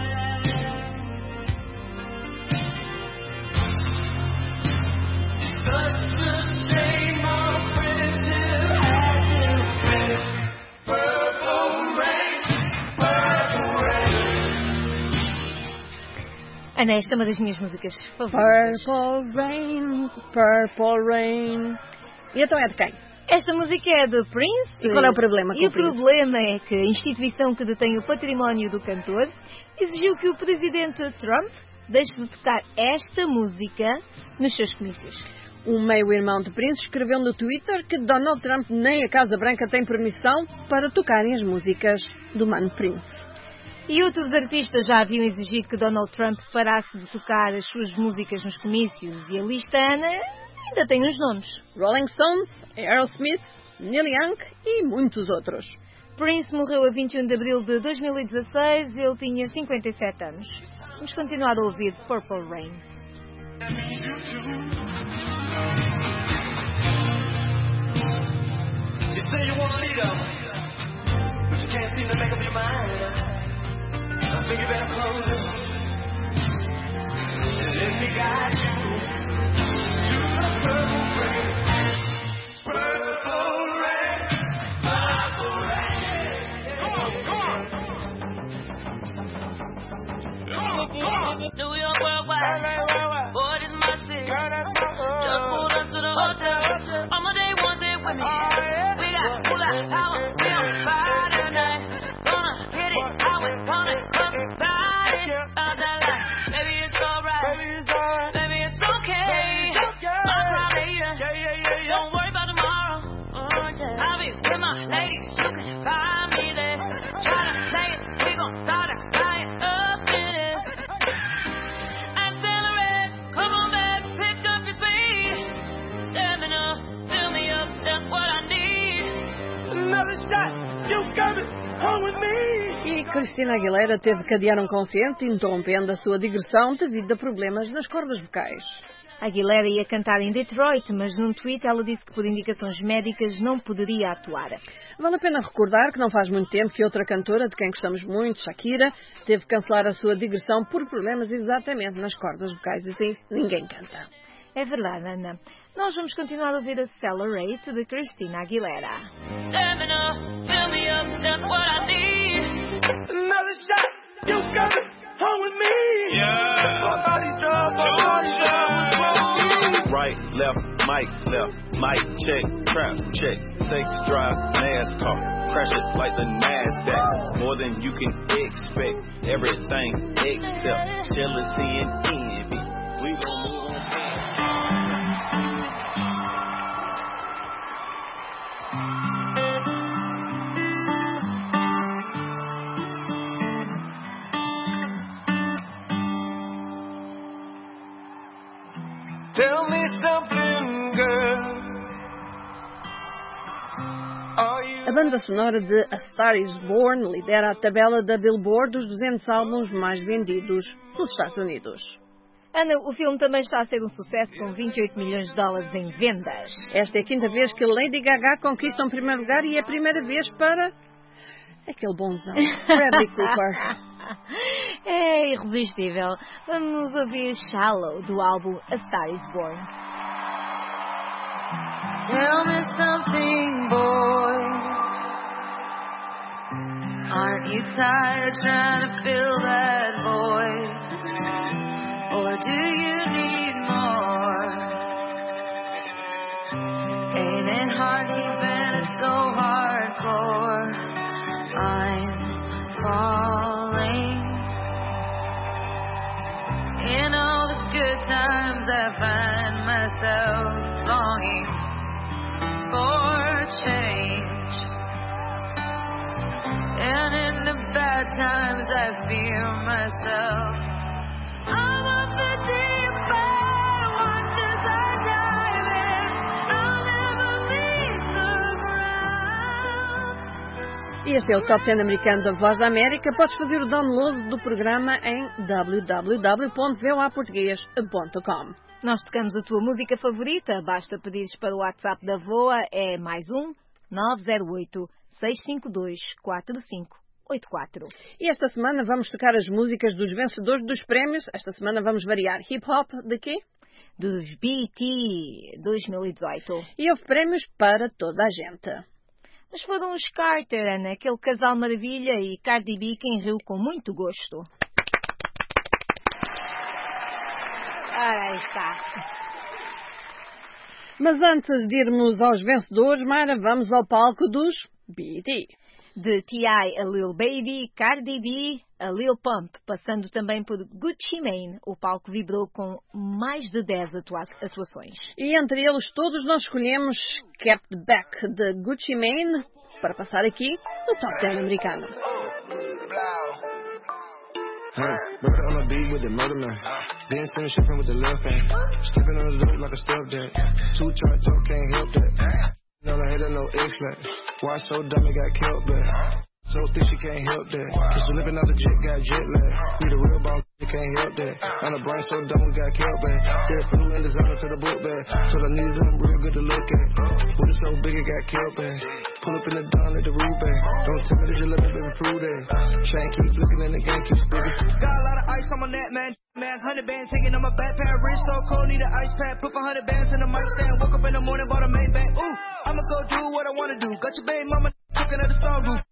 Touch the same old primitive as purple rain, purple rain. Ana, esta é uma das minhas músicas favoritas. Purple Rain, Purple Rain. E então é de quem? Esta música é do Prince. E qual é o problema com o o Prince? O problema é que a instituição que detém o património do cantor exigiu que o presidente Trump deixe de tocar esta música nos seus comícios. Um meio-irmão de Prince escreveu no Twitter que Donald Trump nem a Casa Branca tem permissão para tocarem as músicas do Mano Prince. E outros artistas já haviam exigido que Donald Trump parasse de tocar as suas músicas nos comícios. E a lista, Ana, ainda tem os nomes. Rolling Stones, Aerosmith, Neil Young e muitos outros. Prince morreu a 21 de abril de 2016. Ele tinha 57 anos. Vamos continuar a ouvir Purple Rain. You say you want to lead us, but you can't seem to make up your mind. I think you better close and let me guide you to the purple rain. Purple rain, purple rain. Come on. New York worldwide, boy, this is my city. Just pulled up to the hotel. Mama, they want it with me. We got power, we on fire tonight. Gonna hit it, how it's gonna come about it. About that life, baby, it's alright. Baby, it's okay. I'm proud of you. Don't worry about tomorrow. I'll be with my ladies, you can find me there. Try to play it, we gon' start a riot up in it. Accelerate, come on back, pick up your speed. Stamina, fill me up, that's what I need. Another shot, you got it, home with me. E Christina Aguilera teve que adiar um concerto, interrompendo a sua digressão devido a problemas nas cordas vocais. Aguilera ia cantar em Detroit, mas num tweet ela disse que por indicações médicas não poderia atuar. Vale a pena recordar que não faz muito tempo que outra cantora, de quem gostamos muito, Shakira, teve que cancelar a sua digressão por problemas exatamente nas cordas vocais. E assim ninguém canta. É verdade, Ana. Nós vamos continuar a ouvir Accelerate de Christina Aguilera. Stamina, fill me up, that's what I need. Another shot, you got it, home with me. Yeah. Body drop. Right, left, mic check, trap check, sex drive, NASCAR, crash it like the NASDAQ, more than you can expect, everything except jealousy and envy, we gon' move on. Tell me something, girl. A banda sonora de A Star Is Born lidera a tabela da Billboard dos 200 álbuns mais vendidos nos Estados Unidos. Ana, o filme também está a ser um sucesso com 28 milhões de dólares em vendas. Esta é a quinta vez que Lady Gaga conquista um primeiro lugar e é a primeira vez para aquele bonzão, Bradley Cooper. É irresistível. Vamos ouvir Shallow, do álbum A Star Is Born. Tell me something, boy. Aren't you tired trying to fill that void? Or do you need more? Ain't it hard keeping it so hardcore? I'm falling. In all the good times I find myself longing for change. And in the bad times I fear myself. I'm up the deep end, watch as I dive in. I'll never leave the ground. E este é o Top 10 americano da Voz da América. Podes fazer o download do programa em www.voaportugues.com. Nós tocamos a tua música favorita. Basta pedires para o WhatsApp da VOA. É +1 908 652 4584. E esta semana vamos tocar as músicas dos vencedores dos prémios. Esta semana vamos variar hip-hop de quê? Dos BET 2018. E houve prémios para toda a gente. Mas foram os Carter, Ana, aquele casal maravilha, e Cardi B quem riu com muito gosto. Ora, aí está. Mas antes de irmos aos vencedores, Mayra, vamos ao palco dos BET. De T.I. a Lil Baby, Cardi B a Lil Pump, passando também por Gucci Mane, o palco vibrou com mais de 10 atuações. E entre eles todos nós escolhemos Kept Back de Gucci Mane para passar aqui no Top 10 americano. Murder on the beat with the murder man. Then send shipping with the left hand. Stepping on the dope like a stepdad. Two chart talk, can't help that. No, I had no X-Flash. Why so dumb it got killed back? So thick she can't help that. Cause we living out the jet, got jet lag. We the real boss, you can't help that. And the brain so dumb we got killed back. Said flew in designer to the book bag. So I needed them real good to look at. Booty so big it got killed back. Pull up in the dawn at the roof bag. Don't tell me that you let me baby prove that. Chain keep looking and the game keeps bigger. Got a lot of ice on my neck, man. 100 bands hanging on my backpack. Rich so cold, need an ice pack. Put 100 bands in the mic stand. Woke up in the morning, bought a Maybach. Ooh, I'ma go do what I wanna do. Got your baby mama cooking at the stone roof.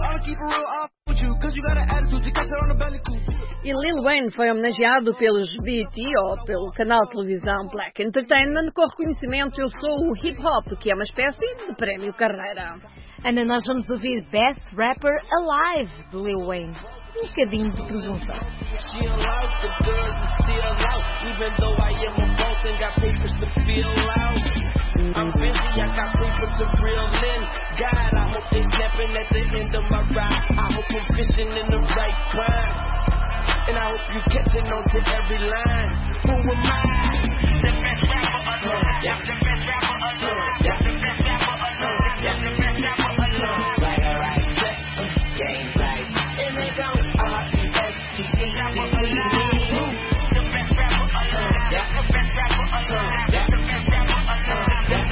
E Lil Wayne foi homenageado pelos BET ou pelo canal de televisão Black Entertainment com o reconhecimento Eu Sou o Hip Hop, que é uma espécie de prémio carreira. Ana, nós vamos ouvir Best Rapper Alive de Lil Wayne. Um bocadinho de presunção. I'm busy, I got papers to reel in. God, I hope they snapping at the end of my ride. I hope I'm fishing in the right prime. And I hope you catching on to every line. Who am I? The best rapper alive. Yeah, the best rapper alive. Yeah, the best rapper alive. Yeah, the best rapper alive. Right, alright, check, game right. And they go R-E-S-T-E, rapper alive. The best rapper alive. Yeah, the best rapper alive. Yeah, the best rapper alive.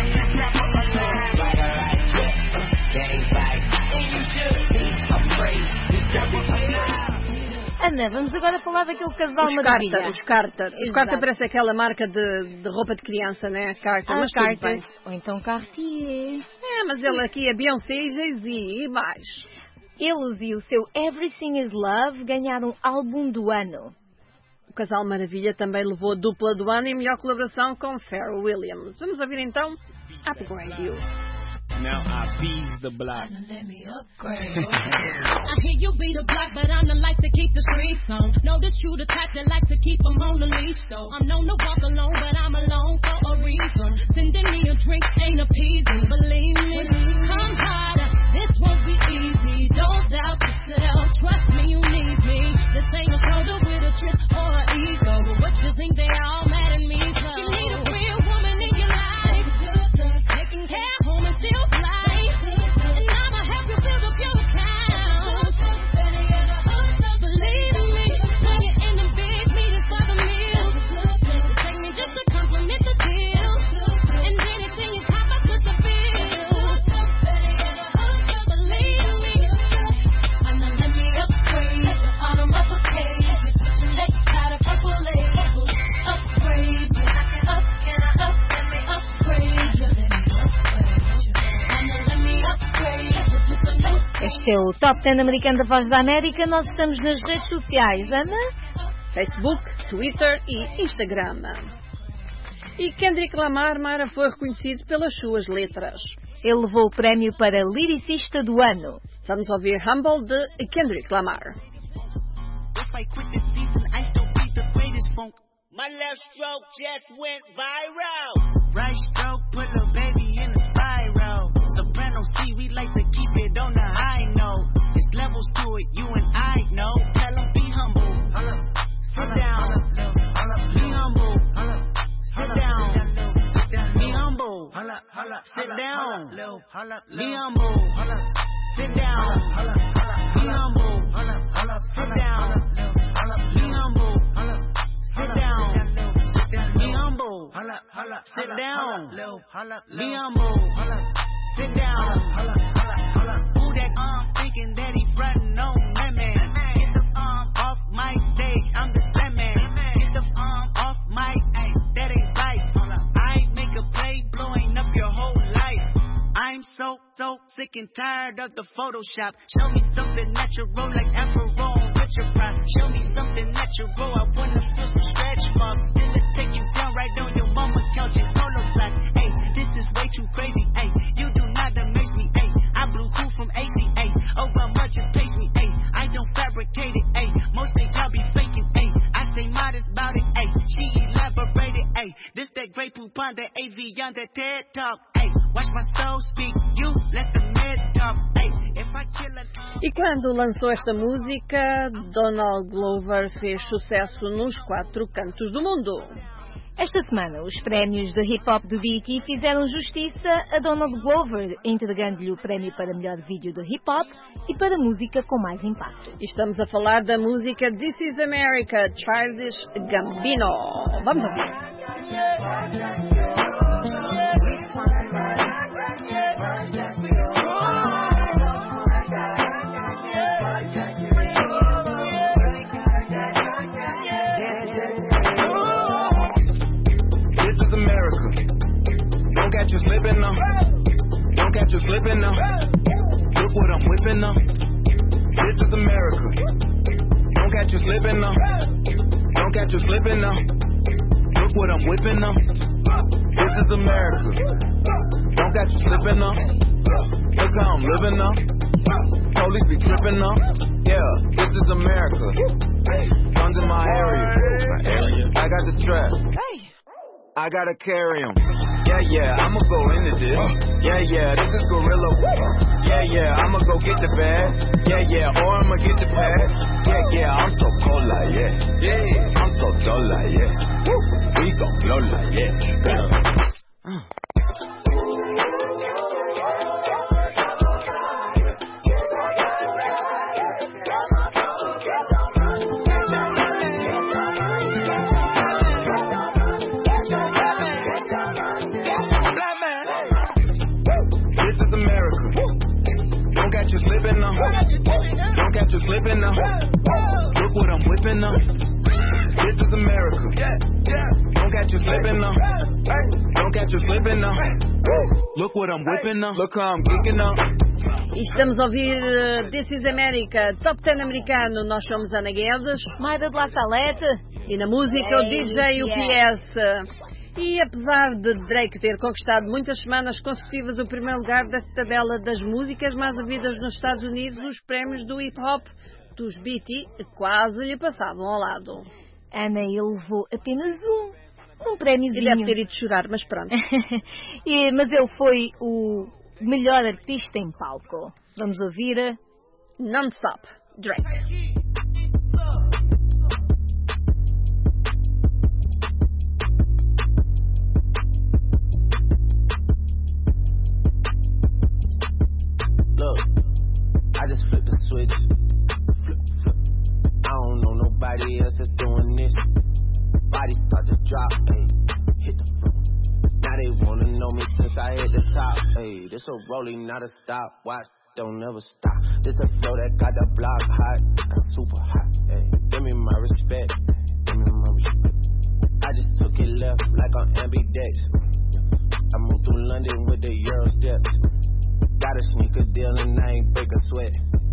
Ana, vamos agora falar daquele casal maravilha. Os Carter. Os Carter parece aquela marca de roupa de criança, né? Carter. Mas Carter. Ou então Cartier. É, mas ele aqui é Beyoncé e Jay-Z e mais. Eles e o seu Everything Is Love ganharam álbum do ano. O casal Maravilha também levou dupla do ano e melhor colaboração com Pharrell Williams. Vamos ouvir então Upgrade You. Now I beat the block. Let me upgrade. I hear you beat the block, but I'm the like to keep the streets on. Notice you the type that like to keep them on the leash, though. I'm known to walk alone, but I'm alone for a reason. Sending me a drink ain't appeasing, believe me. Come harder, this won't be easy. Don't doubt yourself, trust me, you need me. This ain't a shoulder with a trip or an ego. But what you think they all mad at me for? You need a real woman in your life, taking care of home and still fly. And I'ma help you build up your account. Believe in me, when you're in the big meetings for the meals. Take me just to compliment the deal. And anything you pop, I put the bill. Este é o Top 10 americano da Voz da América. Nós estamos nas redes sociais, Ana? Facebook, Twitter e Instagram. E Kendrick Lamar, Mara, foi reconhecido pelas suas letras. Ele levou o prémio para Lyricista do Ano. Vamos ouvir Humble de Kendrick Lamar. My left stroke just went viral. Right stroke put a baby in a spiral. Soprano C, we like to keep it on the high note. There's levels to it, you and I know. Tell them be humble. Sit down. Be humble. Sit down. Be humble. Sit down. Be humble. Sit down. Be humble. Sit down. Be humble. Sit down. Be humble. Sit down. Be humble. Sit down. Who that thinking that he frontin' on that man? Get the off my stage, I'm the same man. Get the off my, ay, that ain't right. I make a play blowing up your whole life. I'm so sick and tired of the Photoshop. Show me something natural like Afro on Richard Pryor. Show me something natural, I wanna feel some stretch marks. Then to take you down right on your mama couch and polo slide. Hey, this is way too crazy. Hey, you do not amaze me. Hey, I blew cool from AC. Hey, over much just pace me. Hey, I don't fabricate it. Hey, most of y'all be faking. Hey, I stay modest about it. Hey, she elaborated. Hey, this that great poop on the AV on the TED Talk. Hey, watch my soul speak. You let the meds talk. Hey, if I kill a... E quando lançou esta música, Donald Glover fez sucesso nos 4 cantos do mundo. Esta semana, os prémios de hip-hop do BET fizeram justiça a Donald Glover, entregando-lhe o prémio para melhor vídeo de hip-hop e para música com mais impacto. E estamos a falar da música This is America, Childish Gambino. Vamos ouvir. Don't catch you slipping now. Don't catch you slipping now. Look what I'm whipping now. This is America. Don't catch you slipping now. Don't catch you slipping now. Look what I'm whipping now. This is America. Don't catch you slipping now. Look how I'm living now. Police be tripping now. Yeah, this is America. Guns in my area. I got the strap. I gotta carry 'em. Yeah, I'ma go into this. Yeah, this is gorilla. Yeah, I'ma go get the bag. Yeah, or I'ma get the pad. Yeah, I'm so cold like yeah, I'm so dull like yeah. We gon' blow like yeah. Don't catch you slipping now. Don't catch you slipping now. Look what I'm whipping now. This is America. Don't catch you slipping now. Don't catch you slipping now. Look what I'm whipping now. Look how I'm geeking now. E estamos a ouvir This is America, Top 10 americano. Nós somos Ana Guedes, Mayra de La Salete e na música o DJ UPS. E apesar de Drake ter conquistado muitas semanas consecutivas o primeiro lugar desta tabela das músicas mais ouvidas nos Estados Unidos, os prémios do hip-hop dos BET quase lhe passavam ao lado. Ana, ele levou apenas um prémiozinho. Ele deve ter ido chorar, mas pronto. Mas ele foi o melhor artista em palco. Vamos ouvir Non-Stop, Drake. Look, I just flipped the switch. Flip. I don't know nobody else that's doing this. Body start to drop, ayy. Hit the floor. Now they wanna know me since I hit the top, ayy. This a rolling, not a stopwatch. Don't never stop. This a flow that got the block hot. Got super hot, ayy. Give me my respect. Give me my respect. I just took it left like on ambidex. I moved through London with the Euro steps. Got a sneaker deal and I ain't break a sweat.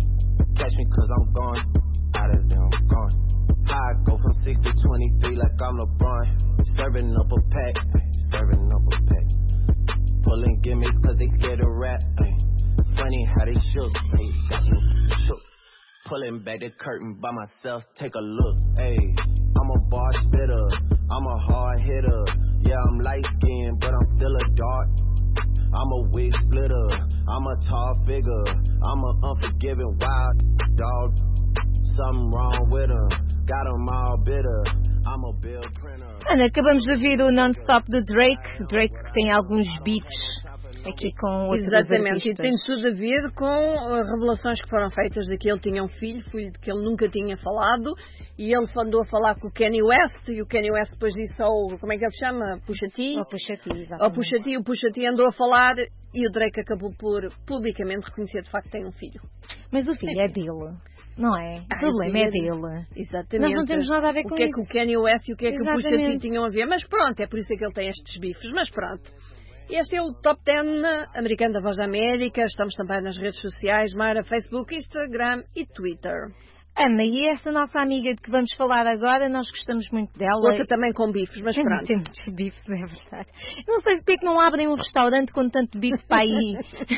catch me cause I'm gone. Out of there, I'm gone. How I go from 6 to 23 like I'm LeBron. Serving up a pack, serving up a pack. Pulling gimmicks cause they scared to rap. Funny how they shook, got me shook. Pulling back the curtain by myself, take a look. I'm a bar spitter, I'm a hard hitter. Yeah, I'm light skinned, but I'm still a dark. I'm a wig splitter, I'm a tall figure. I'm an unforgiving wild dog. Something wrong with him, got him all bitter. I'm a bill printer. Ana, acabamos de ouvir o Non-Stop do Drake. Drake que tem alguns beats aqui com outros Exatamente, artistas. e tem tudo a ver com revelações que foram feitas de que ele tinha um filho de que ele nunca tinha falado, e ele andou a falar com o Kanye West, e o Kanye West depois disse ao, como é que ele chama? Pusha T? Ao Pusha T, o Pusha T andou a falar, e o Drake acabou por publicamente reconhecer de facto que tem um filho. Mas o filho é dele. Não é? O problema é dele. Exatamente. Nós não temos nada a ver com isso. O que é que o Kanye West e o que é que o Pusha T Exatamente. tinham a ver. Mas pronto, é por isso que ele tem estes bifes. Mas pronto. Este é o Top 10 americano da Voz da América. Estamos também nas redes sociais, Mara, Facebook, Instagram e Twitter. Ana, e essa nossa amiga de que vamos falar agora, nós gostamos muito dela. Outra também com bifes, mas pronto. Tem muitos bifes, é verdade. Não sei porque é que não abrem um restaurante com tanto bife para aí.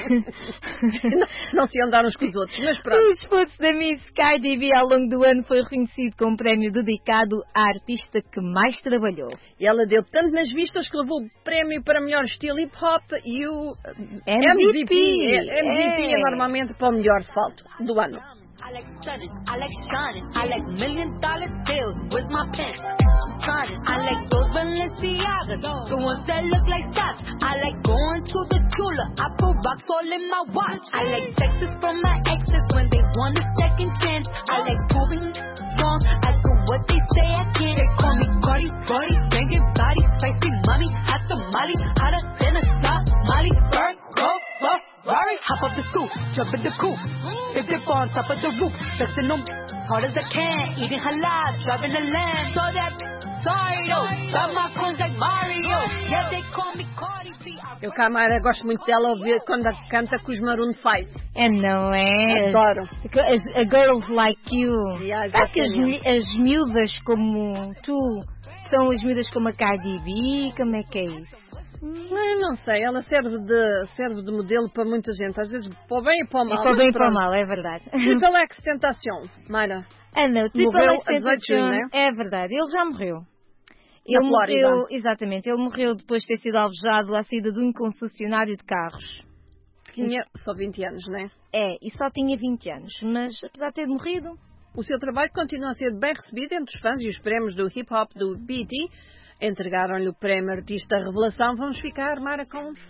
não se andar uns com os outros, mas pronto. O esforço da Miss Cardi B ao longo do ano foi reconhecido com um prémio dedicado à artista que mais trabalhou. E ela deu tanto nas vistas que levou o prémio para melhor estilo hip-hop e o MVP. MVP é normalmente para o melhor salto do ano. I like stunning, I like shining, I like $1 million deals with my pen. I'm signing. I like those Balenciagas, the ones that look like socks. I like going to the Tula, I put rocks all in my watch. I like texts from my exes when they want a second chance. I like proving wrong, I do what they say I can't. They call me Cardi, Cardi, banging body, spicy mommy, hot tamale, hotter than a Somali. Bird, go, Ferrari, hop up the stoop, jump in the coupe, big dip on top of the roof, flexing them hard as I can, eating halal, driving the land, so that sorry though, got my coins like Mario, yeah they call me Cardi B. Eu, Camara, gosto muito dela ouvir quando canta com os Maroon 5. É, não é? Adoro. A Girls Like You. Yeah, Sabe que as miúdas como tu são as miúdas como a Cardi B? Como é que é isso? Não sei, ela serve de modelo para muita gente, às vezes para o bem e para o mal. É para o bem e para o mal, é verdade. Triple X Tentacion, Mara. Ana, o Triple Morreu X a 18 de junho, Tentacion, né? é verdade, ele já morreu. Na Flórida. Morreu, exatamente, ele morreu depois de ter sido alvejado à saída de um concessionário de carros. Tinha só 20 anos, não é? É, e só tinha 20 anos, mas apesar de ter morrido... O seu trabalho continua a ser bem recebido entre os fãs, e os prémios do hip-hop do BET entregaram-lhe o prémio Artista Revelação. Vamos ficar, Mara, com 7.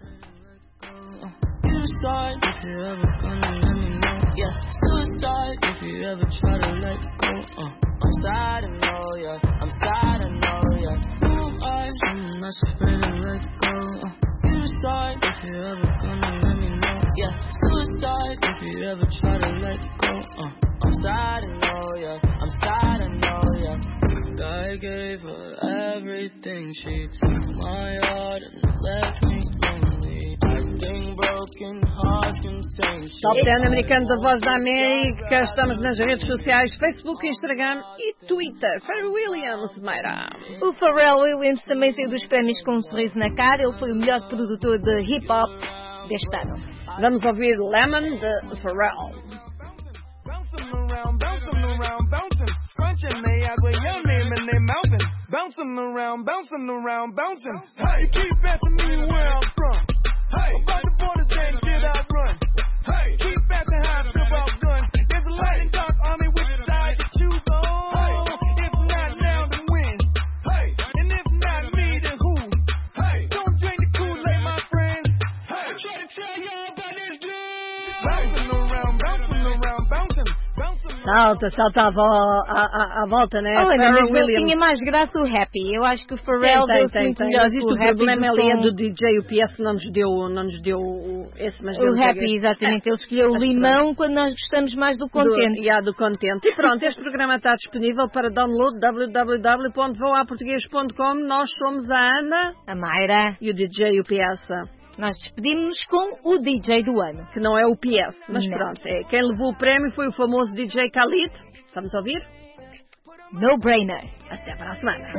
Suicide if you ever gonna let me know. Yeah, suicide if you ever try to let go. I'm sad, I know, yeah. I'm sad, I know, yeah. Who am I? I'm not afraid to let go. Suicide if you ever gonna let me know. Yeah, suicide if you ever try to let go. I'm sad, I know, yeah. I'm sad, I know, yeah. I gave her everything. She took my heart and left me lonely. Acting broken, heart contained. Top 10 americano da Voz da América. Estamos nas redes sociais, Facebook, Instagram e Twitter. Pharrell Williams, Mayra. O Pharrell Williams também saiu dos prémios com um sorriso na cara. Ele foi o melhor produtor de hip-hop deste ano. Vamos ouvir Lemon de Pharrell. Bouncing around, crunching they agua, your name and they mouthing. Bouncing around, bouncing. Hey, you keep asking me where I'm from. Hey, about the borders, then did I run? Hey, keep asking how I strip off guns. There's a light and dark army with the tie to choose on. Hey, if not now, then when? Hey, and if not me, then who? Hey, don't drink the Kool-Aid, my friends. Hey, I'm trying to tell y'all about this dude. Bouncing around, bouncing. Salta à volta, né? Olha, Pharrell mas Williams. tinha mais graça o Happy. Eu acho que o Pharrell deu-se muito melhor. Mas isto o problema ali é do DJ, o PS que não nos deu esse, mas o Happy, exatamente. Ele escolheu o limão quando nós gostamos mais do Contente. Do Contente. E pronto, este programa está disponível para download www.voaportugues.com. Nós somos a Ana, a Mayra e o DJ, o PS. Nós despedimos-nos com o DJ do ano. Que não é o PS, mas Não. pronto. Quem levou o prémio foi o famoso DJ Khalid. Estamos a ouvir? No brainer. Até para a semana.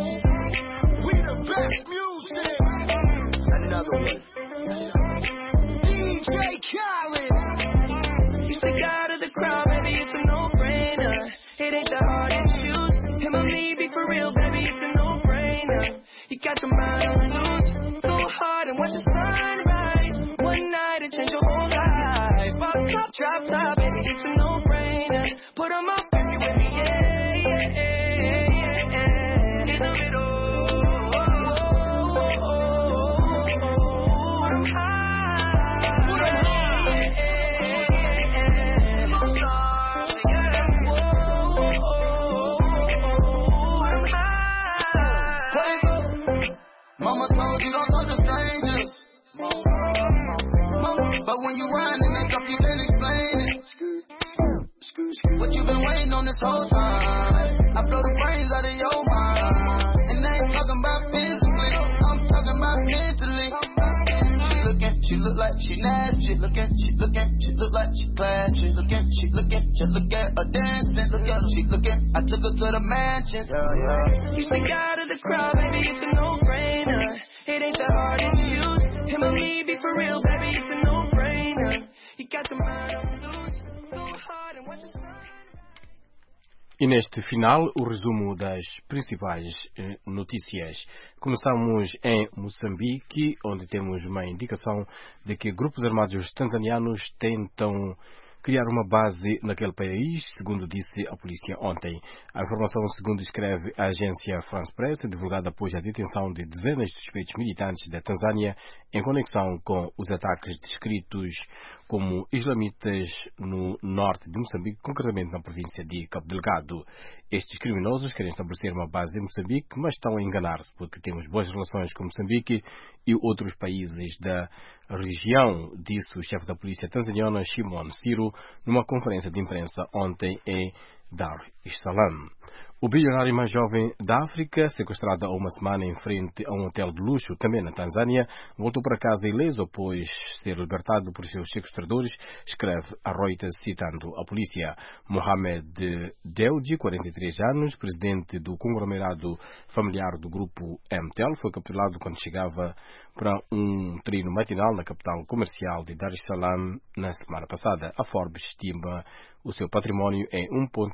DJ Khaled. You stick out of the crowd, baby, it's a no-brainer. It ain't the hard to choose. Him or me, be for real, baby, it's a no-brainer. You got your mind on loose. Go hard and watch the sunrise. One night and change your whole life. Off top, drop top, baby, it's a no-brainer. Put 'em up, baby, with me, yeah, yeah, yeah, yeah, yeah. In the middle. Mama told you don't talk to strangers. But when you run and make up, you can't explain it. What you been waiting on this whole time? I blow the brains out of your mind. And I ain't talking about physically, I'm talking about mentally. She look like she nasty. She look like she class. She look at her dancing. She I took her to the mansion. Yeah. You stick out of the crowd, baby, it's a no-brainer. It ain't that hard to choose. Him or me, be for real, baby, it's a no-brainer. You got the mind on loose. Go hard and watch the sun. E neste final, o resumo das principais notícias. Começamos em Moçambique, onde temos uma indicação de que grupos armados tanzanianos tentam criar uma base naquele país, segundo disse a polícia ontem. A informação, segundo escreve a agência France Press, é divulgada após a detenção de dezenas de suspeitos militantes da Tanzânia em conexão com os ataques descritos como islamitas no norte de Moçambique, concretamente na província de Cabo Delgado. Estes criminosos querem estabelecer uma base em Moçambique, mas estão a enganar-se, porque temos boas relações com Moçambique e outros países da região, disse o chefe da polícia tanzaniana, Shimon Siro, numa conferência de imprensa ontem em Dar es Salaam. O bilionário mais jovem da África, sequestrado há uma semana em frente a um hotel de luxo, também na Tanzânia, voltou para casa ileso após ser libertado por seus sequestradores, escreve a Reuters citando a polícia. Mohamed Dewji, 43 anos, presidente do conglomerado familiar do grupo MTEL, foi capturado quando chegava para um treino matinal na capital comercial de Dar es Salaam na semana passada. A Forbes estima o seu património em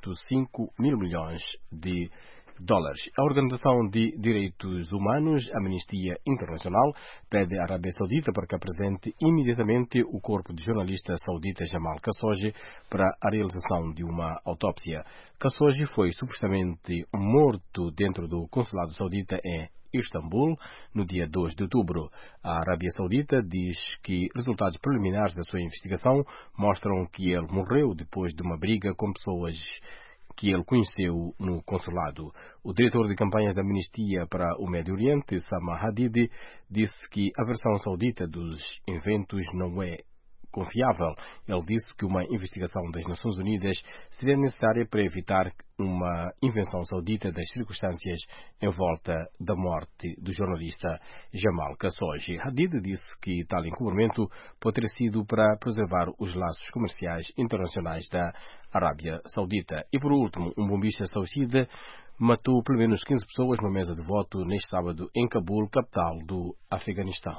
1,5 mil milhões de dólares. A Organização de Direitos Humanos, Amnistia Internacional, pede à Arábia Saudita para que apresente imediatamente o corpo do jornalista saudita Jamal Khashoggi para a realização de uma autópsia. Khashoggi foi supostamente morto dentro do consulado saudita em Istambul, no dia 2 de outubro. A Arábia Saudita diz que resultados preliminares da sua investigação mostram que ele morreu depois de uma briga com pessoas que ele conheceu no consulado. O diretor de campanhas da Amnistia para o Médio Oriente, Sama Hadid, disse que a versão saudita dos eventos não é confiável. Ele disse que uma investigação das Nações Unidas seria necessária para evitar uma invenção saudita das circunstâncias em volta da morte do jornalista Jamal Khashoggi. Hadid disse que tal encobrimento pode ter sido para preservar os laços comerciais internacionais da Arábia Saudita. E por último, um bombista saucida matou pelo menos 15 pessoas numa mesa de voto neste sábado em Cabul, capital do Afeganistão.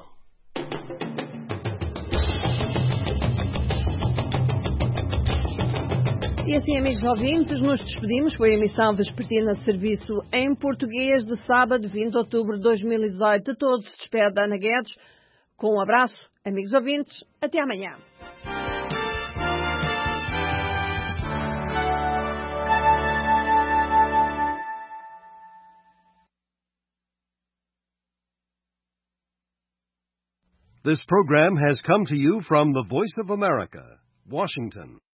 E assim, amigos ouvintes, nos despedimos. Foi a emissão vespertina de serviço em português de sábado, 20 de outubro de 2018. De todos se despede Ana Guedes. Com um abraço, amigos ouvintes. Até amanhã. This program has come to you from the Voice of America, Washington.